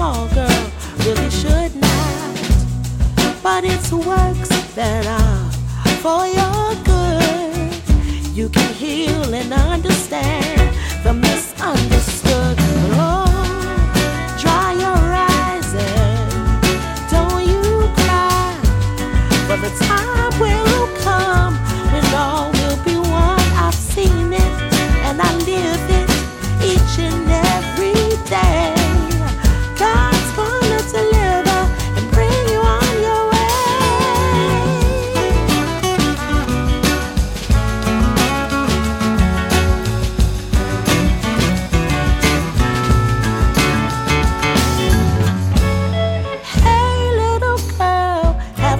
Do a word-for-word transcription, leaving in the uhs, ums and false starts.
small girl really should not. But it's works that are for your good. You can heal and understand the misunderstanding.